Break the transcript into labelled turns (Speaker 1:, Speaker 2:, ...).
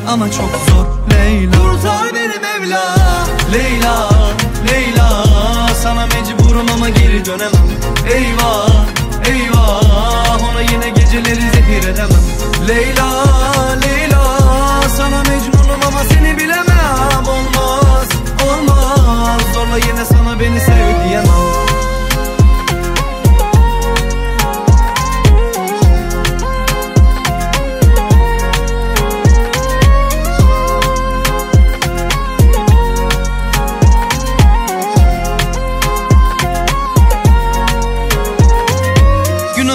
Speaker 1: ama çok zor Leyla. Kurtar beni Mevla, Leyla, Leyla. Sana mecburum ama geri dönemem. Eyvah, eyvah, ona yine geceleri zehir edemem Leyla.